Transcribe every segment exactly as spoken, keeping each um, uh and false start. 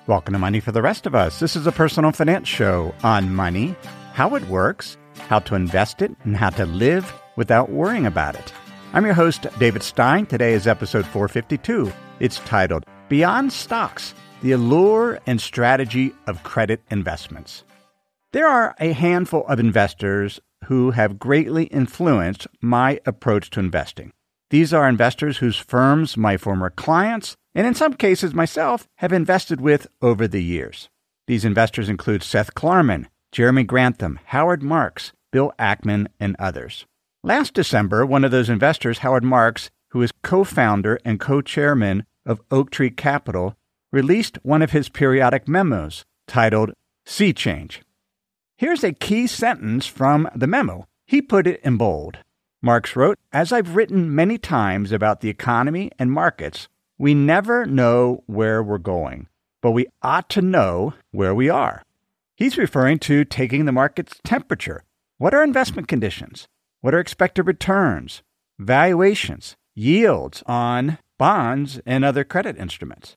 Welcome to Money for the Rest of Us. This is a personal finance show on money, how it works, how to invest it, and how to live without worrying about it. I'm your host, David Stein. Today is episode four fifty-two. It's titled, Beyond Stocks, the Allure and Strategy of Credit Investments. There are a handful of investors who have greatly influenced my approach to investing. These are investors whose firms my former clients, and in some cases myself, have invested with over the years. These investors include Seth Klarman, Jeremy Grantham, Howard Marks, Bill Ackman, and others. Last December, one of those investors, Howard Marks, who is co-founder and co-chairman of Oaktree Capital, released one of his periodic memos titled Sea Change. Here's a key sentence from the memo. He put it in bold. Marks wrote, "As I've written many times about the economy and markets, we never know where we're going, but we ought to know where we are." He's referring to taking the market's temperature. What are investment conditions? What are expected returns, valuations, yields on bonds and other credit instruments?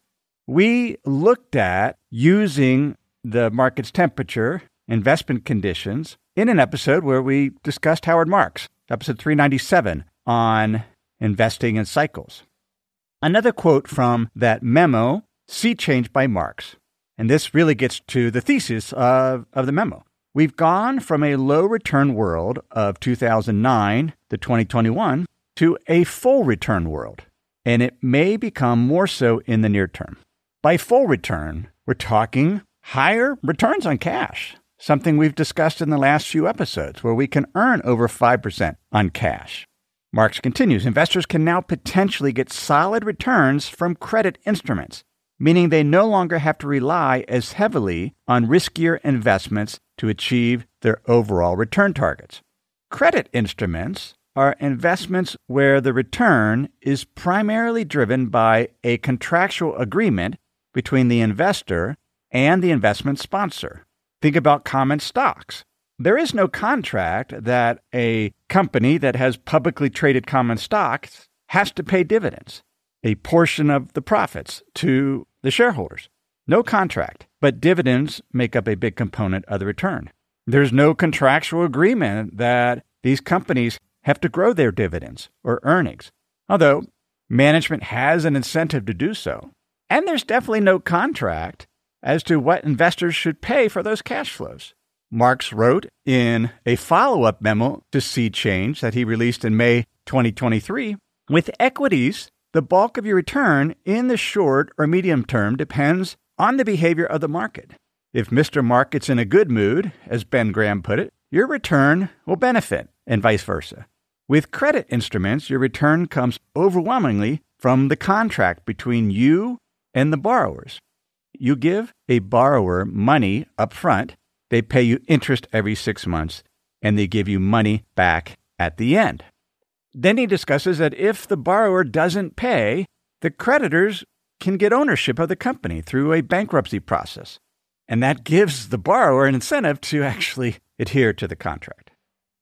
We looked at using the market's temperature, investment conditions, in an episode where we discussed Howard Marks, episode three ninety-seven, on investing in cycles. Another quote from that memo, Sea Change by Marks. And this really gets to the thesis of, of the memo. We've gone from a low-return world of two thousand nine to twenty twenty-one to a full-return world, and it may become more so in the near term. By full return, we're talking higher returns on cash, something we've discussed in the last few episodes, where we can earn over five percent on cash. Marks continues, investors can now potentially get solid returns from credit instruments, meaning they no longer have to rely as heavily on riskier investments to achieve their overall return targets. Credit instruments are investments where the return is primarily driven by a contractual agreement between the investor and the investment sponsor. Think about common stocks. There is no contract that a company that has publicly traded common stocks has to pay dividends, a portion of the profits, to the shareholders. No contract, but dividends make up a big component of the return. There's no contractual agreement that these companies have to grow their dividends or earnings, although management has an incentive to do so. And there's definitely no contract as to what investors should pay for those cash flows. Marks wrote in a follow-up memo to Sea Change that he released in May twenty twenty-three, with equities, the bulk of your return in the short or medium term depends on the behavior of the market. If Mister Market's in a good mood, as Ben Graham put it, your return will benefit, and vice versa. With credit instruments, your return comes overwhelmingly from the contract between you and the borrowers. You give a borrower money up front, they pay you interest every six months, and they give you money back at the end. Then he discusses that if the borrower doesn't pay, the creditors can get ownership of the company through a bankruptcy process. And that gives the borrower an incentive to actually adhere to the contract.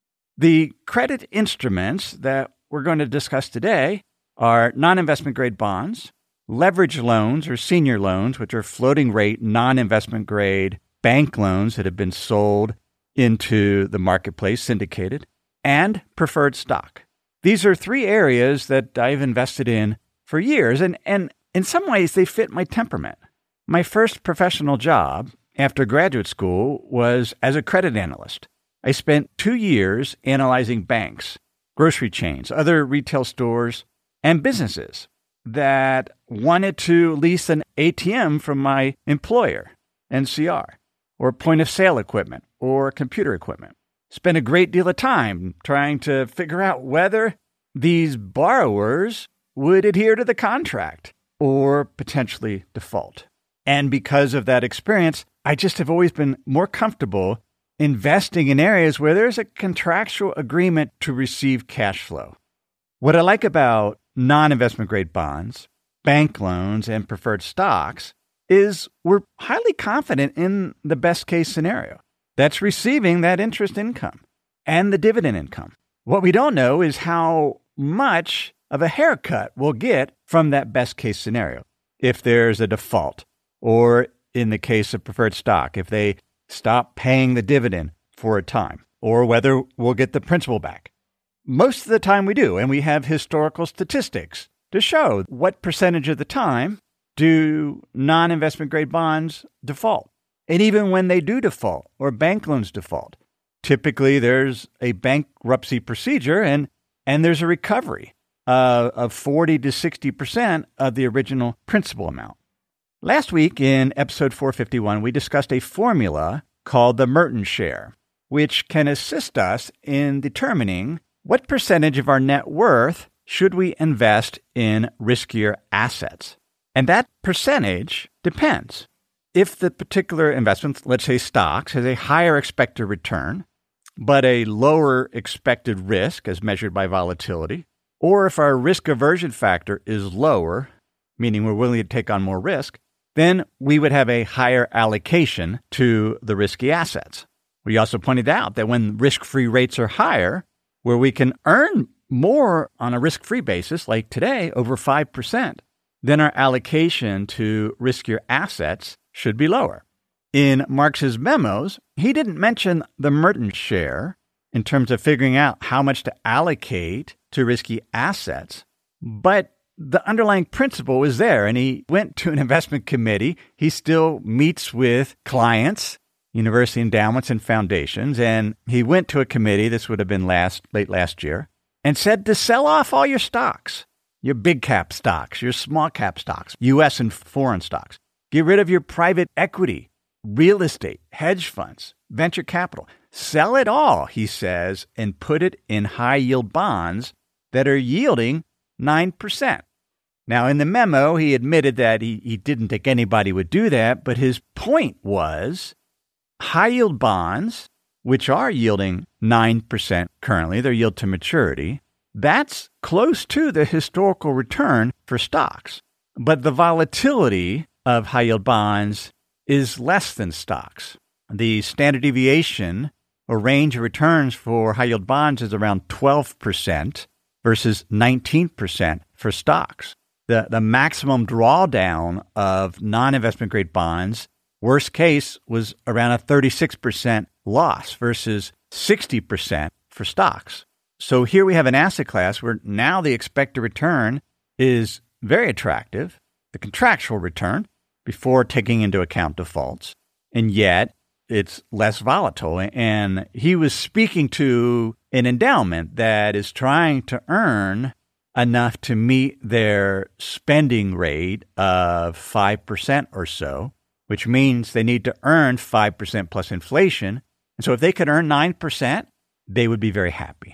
The credit instruments that we're going to discuss today are non-investment grade bonds, leverage loans or senior loans, which are floating rate, non-investment grade bank loans that have been sold into the marketplace, syndicated, and preferred stock. These are three areas that I've invested in for years, and, and in some ways they fit my temperament. My first professional job after graduate school was as a credit analyst. I spent two years analyzing banks, grocery chains, other retail stores, and businesses that wanted to lease an A T M from my employer, N C R, or point-of-sale equipment, or computer equipment. Spent a great deal of time trying to figure out whether these borrowers would adhere to the contract or potentially default. And because of that experience, I just have always been more comfortable investing in areas where there's a contractual agreement to receive cash flow. What I like about non-investment grade bonds, bank loans, and preferred stocks is we're highly confident in the best case scenario. That's receiving that interest income and the dividend income. What we don't know is how much of a haircut we'll get from that best case scenario. If there's a default or in the case of preferred stock, if they stop paying the dividend for a time, or whether we'll get the principal back. Most of the time we do, and we have historical statistics to show what percentage of the time do non-investment grade bonds default. And even when they do default or bank loans default, typically there's a bankruptcy procedure and, and there's a recovery uh, of forty to sixty percent of the original principal amount. Last week in episode four fifty-one, we discussed a formula called the Merton share, which can assist us in determining what percentage of our net worth should we invest in riskier assets. And that percentage depends. If the particular investment, let's say stocks, has a higher expected return, but a lower expected risk as measured by volatility, or if our risk aversion factor is lower, meaning we're willing to take on more risk, then we would have a higher allocation to the risky assets. We also pointed out that when risk-free rates are higher, where we can earn more on a risk-free basis, like today, over five percent, then our allocation to riskier assets should be lower. In Marx's memos, he didn't mention the Merton share in terms of figuring out how much to allocate to risky assets, but the underlying principle was there, and he went to an investment committee. He still meets with clients, university endowments, and foundations, and he went to a committee, this would have been last late last year, and said to sell off all your stocks, your big cap stocks, your small cap stocks, U S and foreign stocks. Get rid of your private equity, real estate, hedge funds, venture capital. Sell it all, he says, and put it in high-yield bonds that are yielding nine percent. Now, in the memo, he admitted that he, he didn't think anybody would do that, but his point was high-yield bonds, which are yielding nine percent currently, their yield to maturity, that's close to the historical return for stocks. But the volatility of high-yield bonds is less than stocks. The standard deviation or range of returns for high-yield bonds is around twelve percent versus nineteen percent for stocks. The, the maximum drawdown of non-investment grade bonds, worst case, was around a thirty-six percent loss versus sixty percent for stocks. So here we have an asset class where now the expected return is very attractive, the contractual return, before taking into account defaults, and yet it's less volatile. And he was speaking to an endowment that is trying to earn enough to meet their spending rate of five percent or so, which means they need to earn five percent plus inflation. And so if they could earn nine percent, they would be very happy.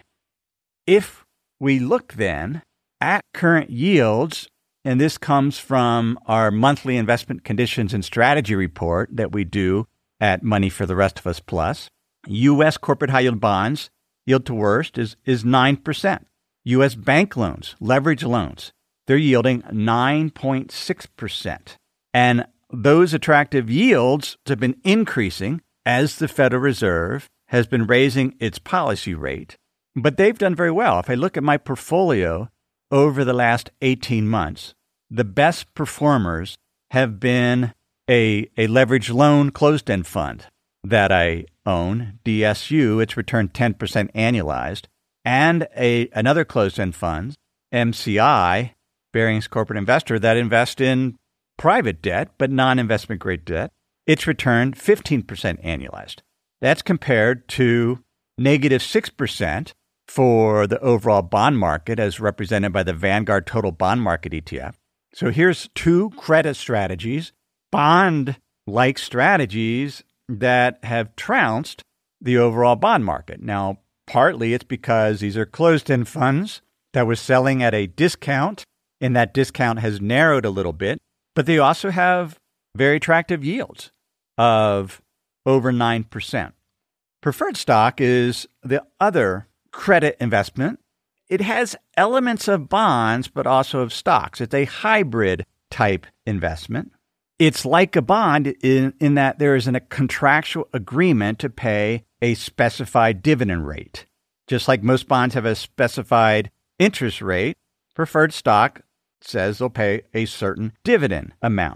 If we look then at current yields, and this comes from our monthly investment conditions and strategy report that we do at Money for the Rest of Us Plus, U S corporate high-yield bonds, yield to worst, is, is nine percent. U S bank loans, leverage loans, they're yielding nine point six percent. And those attractive yields have been increasing as the Federal Reserve has been raising its policy rate. But they've done very well. If I look at my portfolio over the last eighteen months, the best performers have been a, a leverage loan closed-end fund that I own, D S U. It's returned ten percent annualized. And a another closed-end fund, M C I, Barings Corporate Investor, that invests in private debt, but non-investment grade debt. It's returned fifteen percent annualized. That's compared to negative six percent for the overall bond market as represented by the Vanguard Total Bond Market E T F. So here's two credit strategies, bond-like strategies that have trounced the overall bond market. Now, partly it's because these are closed-end funds that were selling at a discount, and that discount has narrowed a little bit, but they also have very attractive yields of over nine percent. Preferred stock is the other credit investment. It has elements of bonds, but also of stocks. It's a hybrid type investment. It's like a bond in, in that there is an, a contractual agreement to pay a specified dividend rate. Just like most bonds have a specified interest rate, preferred stock says they'll pay a certain dividend amount.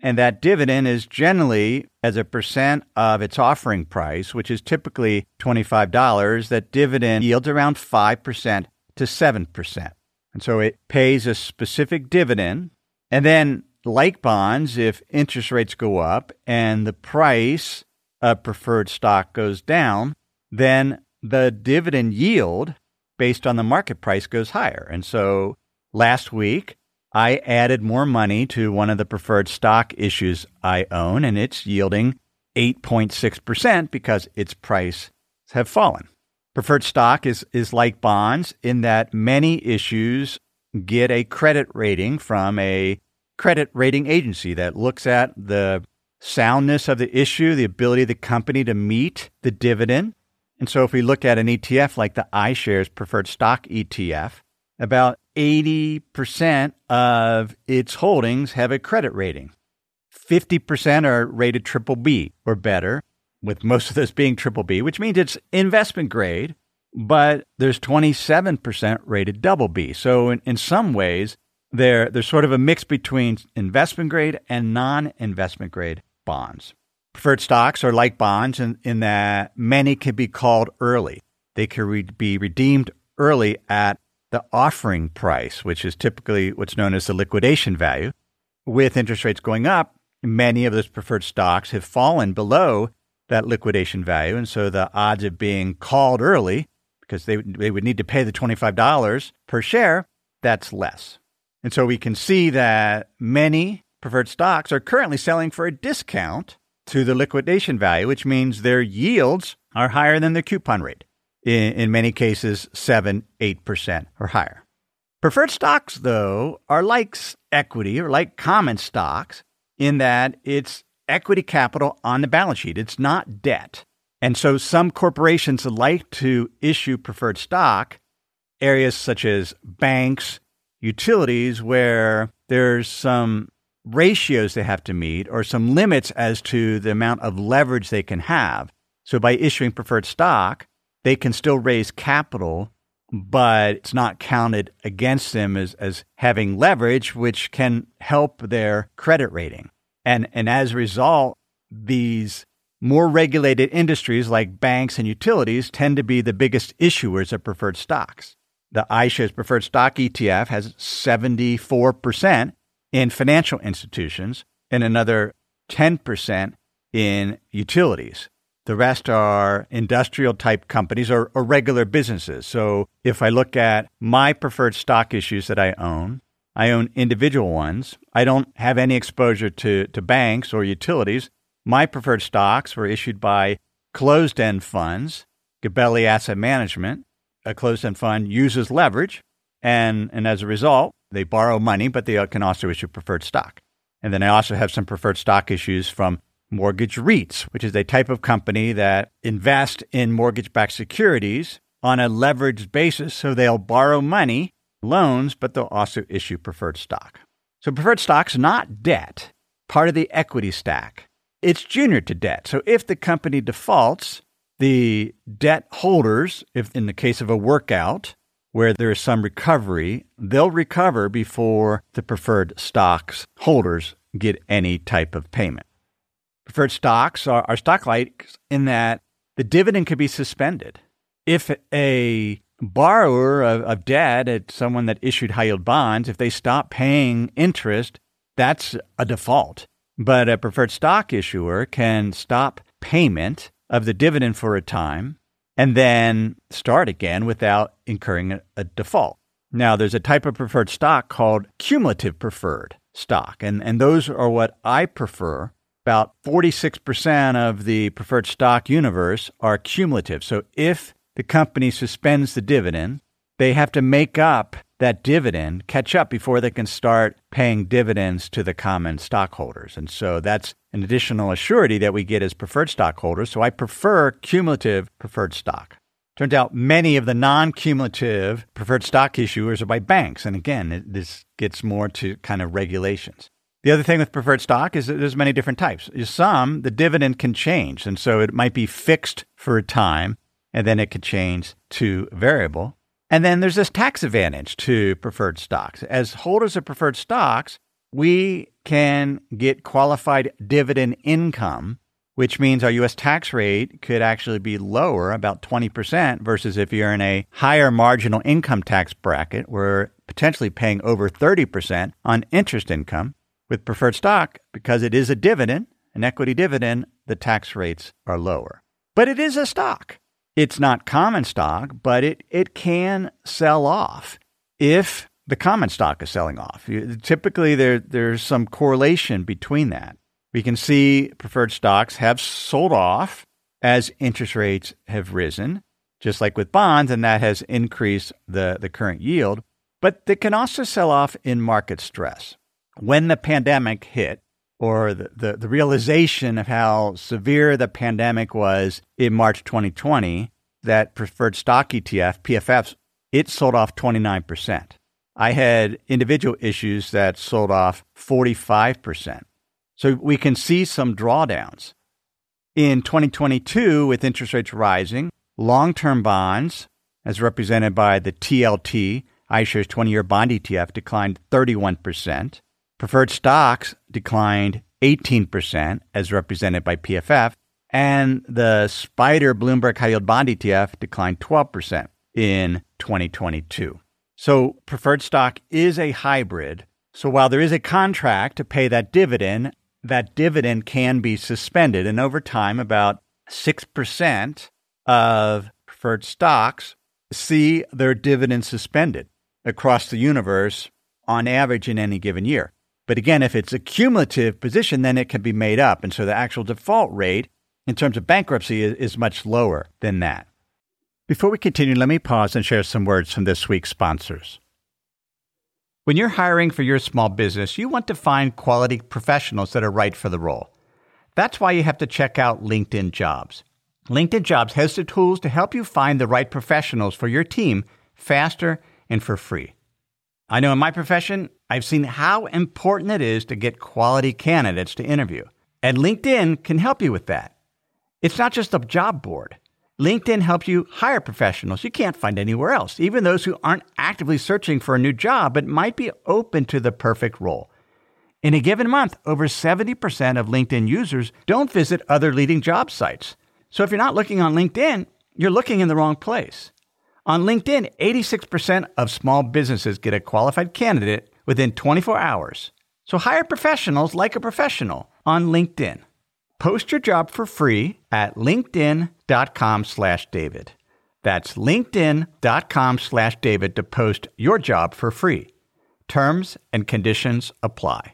And that dividend is generally as a percent of its offering price, which is typically twenty-five dollars. That dividend yields around five percent to seven percent. And so it pays a specific dividend. And then, like bonds, if interest rates go up and the price of preferred stock goes down, then the dividend yield based on the market price goes higher. And so last week, I added more money to one of the preferred stock issues I own, and it's yielding eight point six percent because its price have fallen. Preferred stock is, is like bonds in that many issues get a credit rating from a credit rating agency that looks at the soundness of the issue, the ability of the company to meet the dividend. And so if we look at an E T F like the iShares Preferred Stock E T F, about eighty percent of its holdings have a credit rating. fifty percent are rated triple B or better, with most of those being triple B, which means it's investment grade, but there's twenty-seven percent rated double B. So in, in some ways, they're, they're sort of a mix between investment grade and non-investment grade bonds. Preferred stocks are like bonds in, in that many can be called early. They can re- be redeemed early at the offering price, which is typically what's known as the liquidation value. With interest rates going up, many of those preferred stocks have fallen below that liquidation value. And so the odds of being called early, because they, they would need to pay the twenty-five dollars per share, that's less. And so we can see that many preferred stocks are currently selling for a discount to the liquidation value, which means their yields are higher than their coupon rate. In, in many cases, seven, eight percent or higher. Preferred stocks, though, are like equity or like common stocks in that it's equity capital on the balance sheet. It's not debt. And so some corporations like to issue preferred stock, areas such as banks, utilities, where there's some ratios they have to meet or some limits as to the amount of leverage they can have. So by issuing preferred stock, they can still raise capital, but it's not counted against them as, as having leverage, which can help their credit rating. And, and as a result, these more regulated industries like banks and utilities tend to be the biggest issuers of preferred stocks. The iShares Preferred Stock E T F has seventy-four percent in financial institutions and another ten percent in utilities. The rest are industrial-type companies or, or regular businesses. So if I look at my preferred stock issues that I own, I own individual ones. I don't have any exposure to, to banks or utilities. My preferred stocks were issued by closed-end funds, Gabelli Asset Management. A closed-end fund uses leverage, and, and as a result, they borrow money, but they can also issue preferred stock. And then I also have some preferred stock issues from mortgage REITs, which is a type of company that invest in mortgage-backed securities on a leveraged basis. So they'll borrow money, loans, but they'll also issue preferred stock. So preferred stock's not debt, part of the equity stack. It's junior to debt. So if the company defaults, the debt holders, if in the case of a workout where there is some recovery, they'll recover before the preferred stocks holders get any type of payment. Preferred stocks are, are stock-like in that the dividend could be suspended. If a borrower of, of debt, at someone that issued high-yield bonds, if they stop paying interest, that's a default. But a preferred stock issuer can stop payment of the dividend for a time and then start again without incurring a, a default. Now, there's a type of preferred stock called cumulative preferred stock, and, and those are what I prefer. About forty-six percent of the preferred stock universe are cumulative. So if the company suspends the dividend, they have to make up that dividend, catch up before they can start paying dividends to the common stockholders. And so that's an additional assurity that we get as preferred stockholders. So I prefer cumulative preferred stock. Turns out many of the non-cumulative preferred stock issuers are by banks. And again, it, this gets more to kind of regulations. The other thing with preferred stock is that there's many different types. Some, the dividend can change. And so it might be fixed for a time, and then it could change to variable. And then there's this tax advantage to preferred stocks. As holders of preferred stocks, we can get qualified dividend income, which means our U S tax rate could actually be lower, about twenty percent, versus if you're in a higher marginal income tax bracket, we're potentially paying over thirty percent on interest income. With preferred stock, because it is a dividend, an equity dividend, the tax rates are lower. But it is a stock. It's not common stock, but it, it can sell off if the common stock is selling off. Typically, there there's some correlation between that. We can see preferred stocks have sold off as interest rates have risen, just like with bonds, and that has increased the, the current yield. But they can also sell off in market stress. When the pandemic hit, or the, the, the realization of how severe the pandemic was in March twenty twenty, that preferred stock E T F, P F Fs, it sold off twenty-nine percent. I had individual issues that sold off forty-five percent. So we can see some drawdowns. In twenty twenty-two, with interest rates rising, long-term bonds, as represented by the T L T, iShares twenty-year bond E T F, declined thirty-one percent. Preferred stocks declined eighteen percent, as represented by P F F, and the SPDR Bloomberg High Yield Bond E T F declined twelve percent in twenty twenty-two. So preferred stock is a hybrid. So while there is a contract to pay that dividend, that dividend can be suspended. And over time, about six percent of preferred stocks see their dividend suspended across the universe on average in any given year. But again, if it's a cumulative position, then it can be made up. And so the actual default rate in terms of bankruptcy is, is much lower than that. Before we continue, let me pause and share some words from this week's sponsors. When you're hiring for your small business, you want to find quality professionals that are right for the role. That's why you have to check out LinkedIn Jobs. LinkedIn Jobs has the tools to help you find the right professionals for your team faster and for free. I know in my profession, I've seen how important it is to get quality candidates to interview. And LinkedIn can help you with that. It's not just a job board. LinkedIn helps you hire professionals you can't find anywhere else, even those who aren't actively searching for a new job but might be open to the perfect role. In a given month, over seventy percent of LinkedIn users don't visit other leading job sites. So if you're not looking on LinkedIn, you're looking in the wrong place. On LinkedIn, eighty-six percent of small businesses get a qualified candidate within twenty-four hours. So hire professionals like a professional on LinkedIn. Post your job for free at linkedin.com slash David. That's linkedin.com slash David to post your job for free. Terms and conditions apply.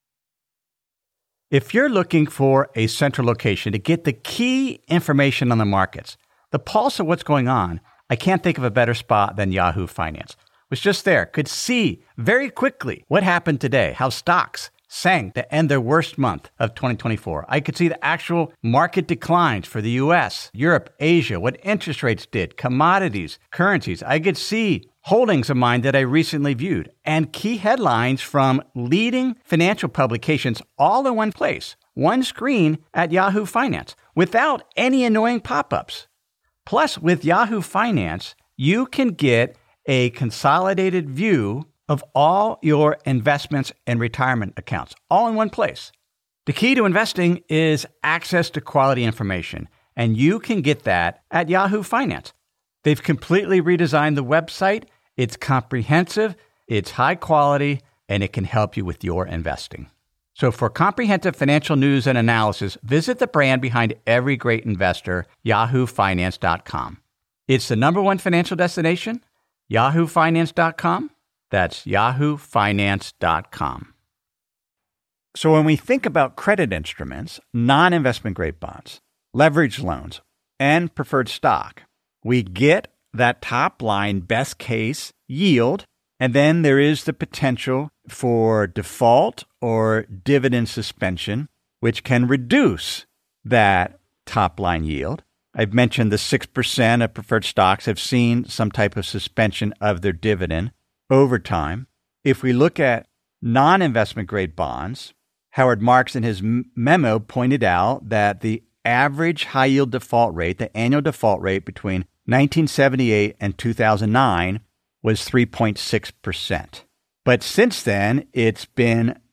If you're looking for a central location to get the key information on the markets, the pulse of what's going on, I can't think of a better spot than Yahoo Finance. Was just there, could see very quickly what happened today, how stocks sank to end their worst month of twenty twenty-four. I could see the actual market declines for the U S, Europe, Asia, what interest rates did, commodities, currencies. I could see holdings of mine that I recently viewed, and key headlines from leading financial publications all in one place, one screen at Yahoo Finance, without any annoying pop-ups. Plus, with Yahoo Finance, you can get a consolidated view of all your investments and retirement accounts, all in one place. The key to investing is access to quality information, and you can get that at Yahoo Finance. They've completely redesigned the website. It's comprehensive, it's high quality, and it can help you with your investing. So for comprehensive financial news and analysis, visit the brand behind every great investor, yahoo finance dot com. It's the number one financial destination, yahoo finance dot com. That's yahoo finance dot com. So when we think about credit instruments, non-investment grade bonds, leveraged loans, and preferred stock, we get that top line best case yield, and then there is the potential for default or dividend suspension, which can reduce that top line yield. I've mentioned the six percent of preferred stocks have seen some type of suspension of their dividend over time. If we look at non-investment grade bonds, Howard Marks in his memo pointed out that the average high yield default rate, the annual default rate between nineteen seventy-eight and two thousand nine was three point six percent. But since then, it's been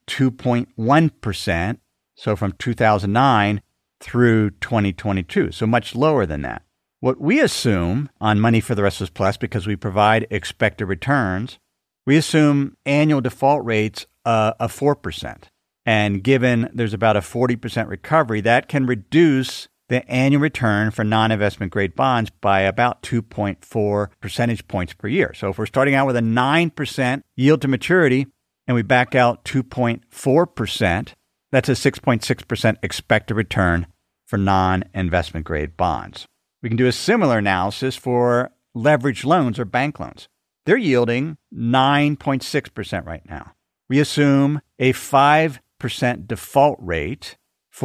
two point one percent. So from two thousand nine through twenty twenty-two, so much lower than that. What we assume on Money for the Rest of Us Plus, because we provide expected returns, we assume annual default rates uh, of four percent. And given there's about a forty percent recovery, that can reduce the annual return for non-investment grade bonds by about two point four percentage points per year. So if we're starting out with a nine percent yield to maturity and we back out two point four percent, that's a six point six percent expected return for non-investment grade bonds. We can do a similar analysis for leveraged loans or bank loans. They're yielding nine point six percent right now. We assume a five percent default rate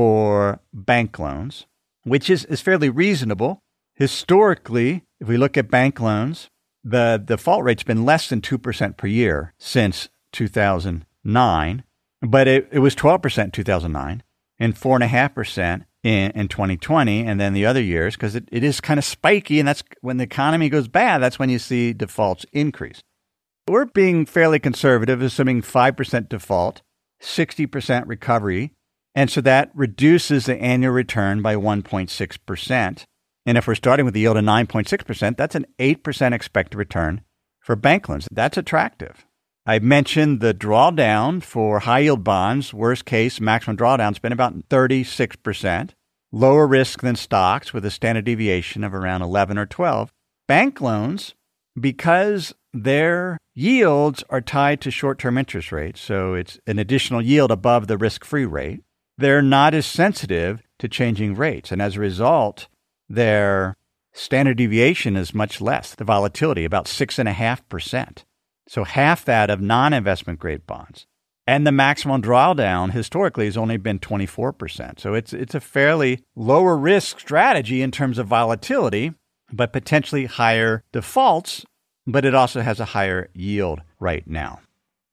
for bank loans, which is, is fairly reasonable. Historically, if we look at bank loans, the default rate's been less than two percent per year since two thousand nine, but it, it was twelve percent in two thousand nine and four point five percent in, in twenty twenty, and then the other years, because it, it is kind of spiky, and that's when the economy goes bad, that's when you see defaults increase. We're being fairly conservative, assuming five percent default, sixty percent recovery, and so that reduces the annual return by one point six percent. And if we're starting with a yield of nine point six percent, that's an eight percent expected return for bank loans. That's attractive. I mentioned the drawdown for high-yield bonds. Worst case, maximum drawdown's been about thirty-six percent. Lower risk than stocks with a standard deviation of around eleven or twelve. Bank loans, because their yields are tied to short-term interest rates, so it's an additional yield above the risk-free rate, they're not as sensitive to changing rates. And as a result, their standard deviation is much less, the volatility, about six point five percent. So half that of non-investment grade bonds. And the maximum drawdown historically has only been twenty-four percent. So it's it's a fairly lower risk strategy in terms of volatility, but potentially higher defaults, but it also has a higher yield right now.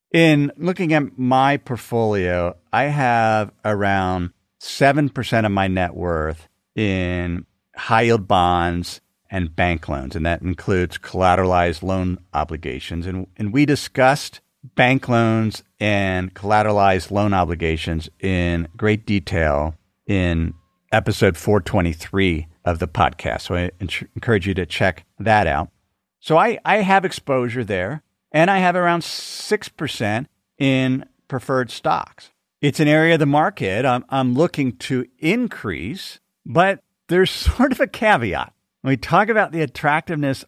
In looking at my portfolio, I have around seven percent of my net worth in high-yield bonds and bank loans, and that includes collateralized loan obligations. And, and we discussed bank loans and collateralized loan obligations in great detail in episode four twenty-three of the podcast. So I encourage you to check that out. So I, I have exposure there, and I have around six percent in preferred stocks. It's an area of the market I'm, I'm looking to increase, but there's sort of a caveat. When we talk about the attractiveness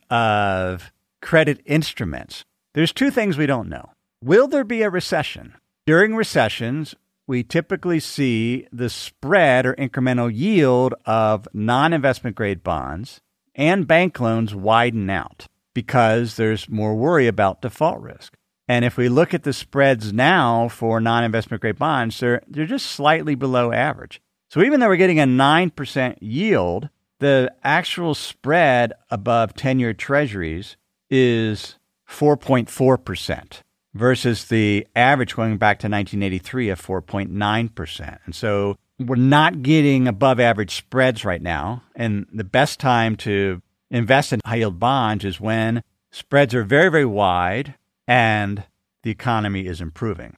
of credit instruments, there's two things we don't know. Will there be a recession? During recessions, we typically see the spread or incremental yield of non-investment grade bonds and bank loans widen out because there's more worry about default risk. And if we look at the spreads now for non-investment grade bonds, they're, they're just slightly below average. So even though we're getting a nine percent yield, the actual spread above ten-year treasuries is four point four percent versus the average going back to nineteen eighty-three of four point nine percent. And so we're not getting above average spreads right now. And the best time to invest in high-yield bonds is when spreads are very, very wide and the economy is improving.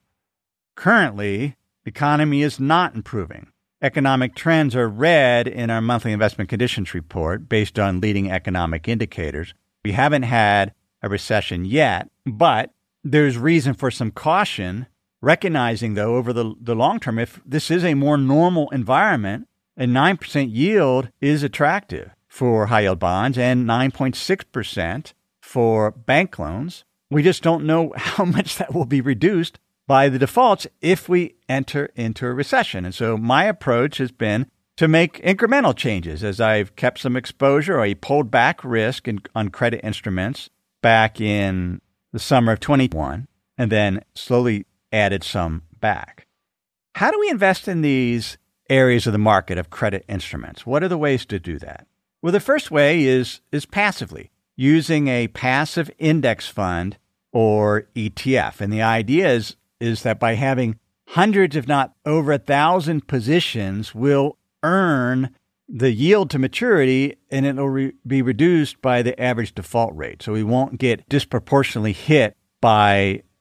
Currently, the economy is not improving. Economic trends are red in our monthly investment conditions report based on leading economic indicators. We haven't had a recession yet, but there's reason for some caution, recognizing, though, over the, the long term, if this is a more normal environment, a nine percent yield is attractive for high-yield bonds and nine point six percent for bank loans. We just don't know how much that will be reduced by the defaults if we enter into a recession. And so my approach has been to make incremental changes as I've kept some exposure, or I pulled back risk in, on credit instruments back in the summer of twenty-one, and then slowly added some back. How do we invest in these areas of the market of credit instruments? What are the ways to do that? Well, the first way is, is passively, using a passive index fund or E T F. And the idea is is that by having hundreds, if not over a thousand positions, we'll earn the yield to maturity, and it'll re- be reduced by the average default rate. So we won't get disproportionately hit by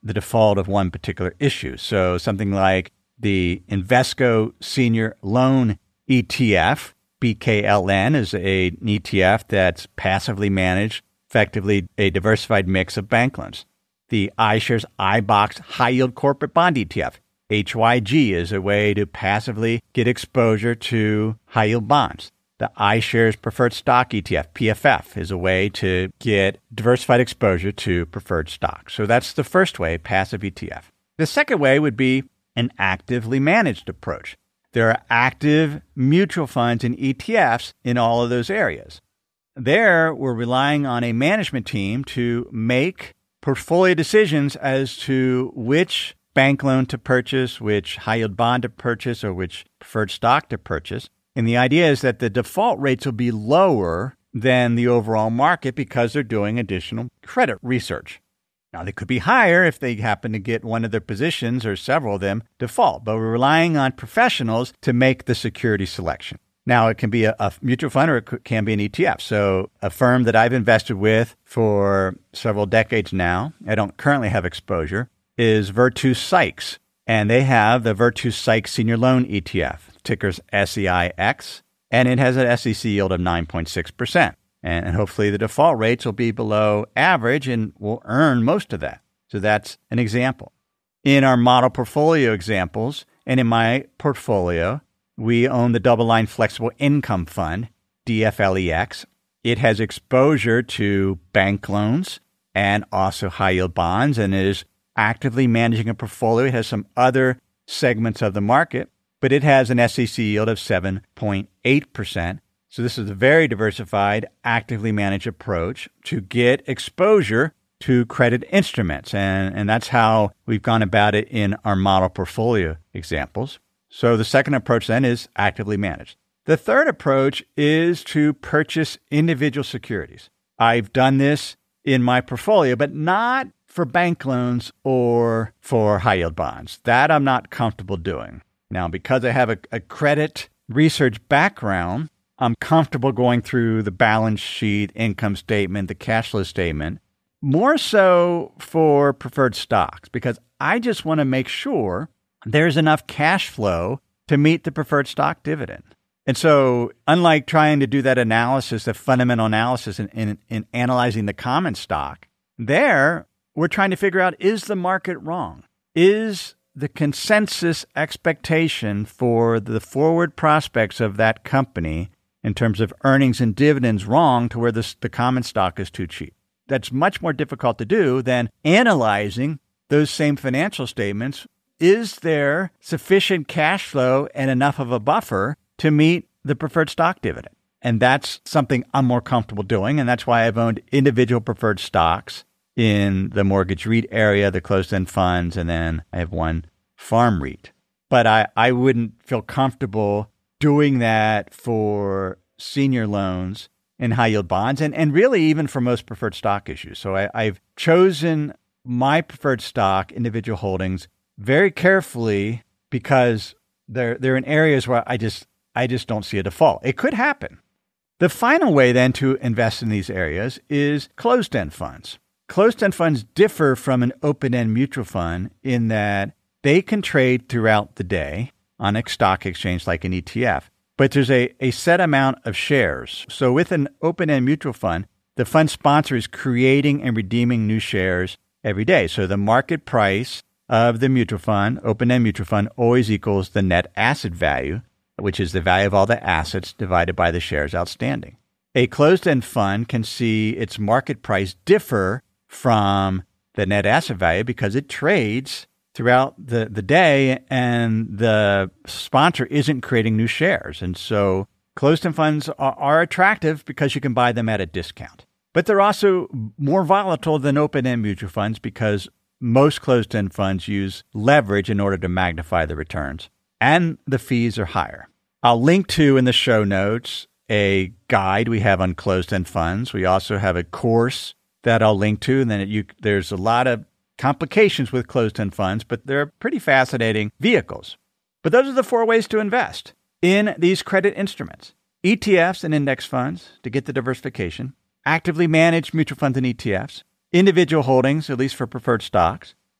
the default of one particular issue. So something like the Invesco Senior Loan E T F, B K L N, is a, an E T F that's passively managed, effectively a diversified mix of bank loans. The iShares iBoxx High Yield Corporate Bond E T F, H Y G, is a way to passively get exposure to high yield bonds. The iShares Preferred Stock E T F, P F F, is a way to get diversified exposure to preferred stocks. So that's the first way, passive E T F. The second way would be an actively managed approach. There are active mutual funds and E T Fs in all of those areas. There, we're relying on a management team to make portfolio decisions as to which bank loan to purchase, which high-yield bond to purchase, or which preferred stock to purchase. And the idea is that the default rates will be lower than the overall market because they're doing additional credit research. Now, they could be higher if they happen to get one of their positions or several of them default, but we're relying on professionals to make the security selection. Now, it can be a, a mutual fund or it can be an E T F. So a firm that I've invested with for several decades now, I don't currently have exposure, is Virtu Seix. And they have the Virtu Seix Senior Loan E T F, ticker's S E I X, and it has an S E C yield of nine point six percent. And hopefully the default rates will be below average and will earn most of that. So that's an example. In our model portfolio examples, and in my portfolio, we own the Double Line Flexible Income Fund, D F L E X. It has exposure to bank loans and also high-yield bonds and is actively managing a portfolio. It has some other segments of the market, but it has an S E C yield of seven point eight percent. So this is a very diversified, actively managed approach to get exposure to credit instruments. And, and that's how we've gone about it in our model portfolio examples. So the second approach then is actively managed. The third approach is to purchase individual securities. I've done this in my portfolio, but not for bank loans or for high-yield bonds. That I'm not comfortable doing. Now, because I have a, a credit research background, I'm comfortable going through the balance sheet, income statement, the cash flow statement, more so for preferred stocks, because I just want to make sure there's enough cash flow to meet the preferred stock dividend. And so, unlike trying to do that analysis, the fundamental analysis in, in, in analyzing the common stock, there we're trying to figure out, is the market wrong? Is the consensus expectation for the forward prospects of that company in terms of earnings and dividends wrong to where this, the common stock is too cheap? That's much more difficult to do than analyzing those same financial statements. Is there sufficient cash flow and enough of a buffer to meet the preferred stock dividend? And that's something I'm more comfortable doing. And that's why I've owned individual preferred stocks in the mortgage REIT area, the closed-end funds, and then I have one farm REIT. But I, I wouldn't feel comfortable doing that for senior loans and high-yield bonds, and, and really even for most preferred stock issues. So I, I've chosen my preferred stock, individual holdings, very carefully because they're they're in areas where I just I just don't see a default. It could happen. The final way then to invest in these areas is closed-end funds. Closed-end funds differ from an open-end mutual fund in that they can trade throughout the day on a stock exchange like an E T F, but there's a, a set amount of shares. So with an open-end mutual fund, the fund sponsor is creating and redeeming new shares every day. So the market price of the mutual fund, open-end mutual fund, always equals the net asset value, which is the value of all the assets divided by the shares outstanding. A closed-end fund can see its market price differ from the net asset value because it trades throughout the, the day and the sponsor isn't creating new shares. And so closed-end funds are, are attractive because you can buy them at a discount. But they're also more volatile than open-end mutual funds because most closed-end funds use leverage in order to magnify the returns, and the fees are higher. I'll link to in the show notes a guide we have on closed-end funds. We also have a course that I'll link to, and then you, there's a lot of complications with closed-end funds, but they're pretty fascinating vehicles. But those are the four ways to invest in these credit instruments. E T Fs and index funds to get the diversification, actively managed mutual funds and E T Fs, individual holdings, at least for preferred stocks,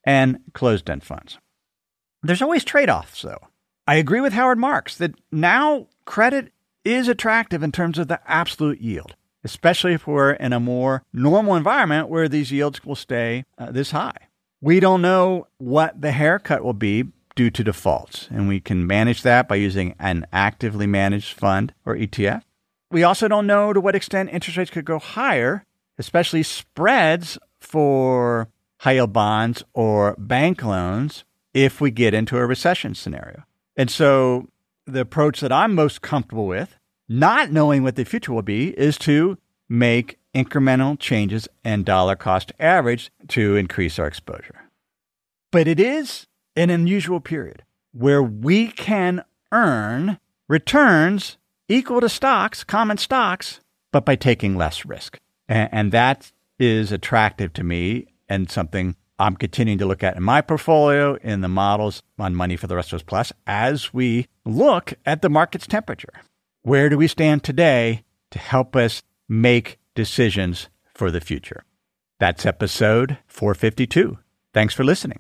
and closed-end funds. There's always trade-offs, though. I agree with Howard Marks that now credit is attractive in terms of the absolute yield, especially if we're in a more normal environment where these yields will stay uh, this high. We don't know what the haircut will be due to defaults, and we can manage that by using an actively managed fund or E T F. We also don't know to what extent interest rates could go higher, especially spreads for high-yield bonds or bank loans if we get into a recession scenario. And so the approach that I'm most comfortable with, not knowing what the future will be, is to make incremental changes in dollar cost average to increase our exposure. But it is an unusual period where we can earn returns equal to stocks, common stocks, but by taking less risk. And, and that is attractive to me and something I'm continuing to look at in my portfolio, in the models on Money for the Rest of Us Plus, as we look at the market's temperature. Where do we stand today to help us make decisions for the future? That's episode four fifty-two. Thanks for listening.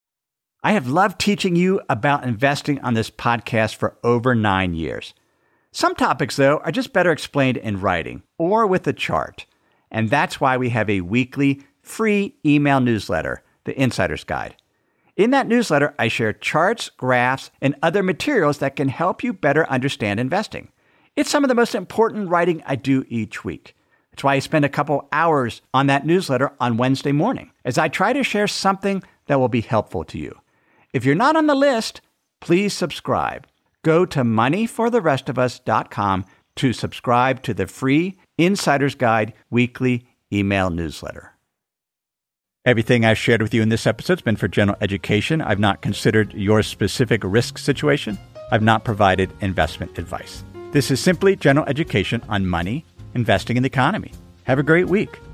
I have loved teaching you about investing on this podcast for over nine years. Some topics, though, are just better explained in writing or with a chart. And that's why we have a weekly free email newsletter, The Insider's Guide. In that newsletter, I share charts, graphs, and other materials that can help you better understand investing. It's some of the most important writing I do each week. That's why I spend a couple hours on that newsletter on Wednesday morning, as I try to share something that will be helpful to you. If you're not on the list, please subscribe. Go to money for the rest of us dot com to subscribe to the free Insider's Guide weekly email newsletter. Everything I've shared with you in this episode has been for general education. I've not considered your specific risk situation. I've not provided investment advice. This is simply general education on money, investing, in the economy. Have a great week.